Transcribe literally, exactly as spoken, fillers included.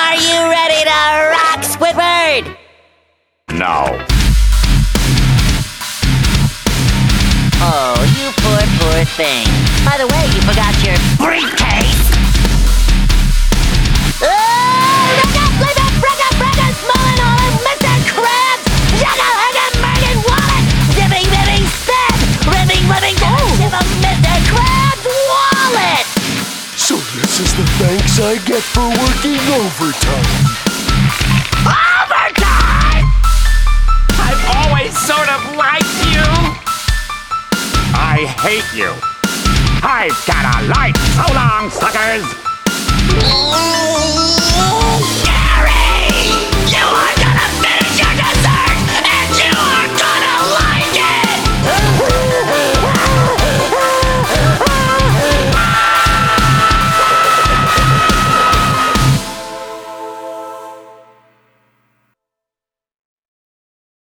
Are you ready to rock, Squidward? No. Oh, you poor, poor thing. By the way, you forgot your briefcase. Oh, look up, look up, look up, look up, Mullen, Mullen, Mister Krabs, Juggle, Hugger, Murgan, Wallet, Zippy, Bippy, Spit, Ripping, Ripping, Shiver, Mister Krabs' wallet. So this is the thanks I get for working overtime. Overtime! I've always sort of liked you. I hate you. I've got a light. So long, suckers.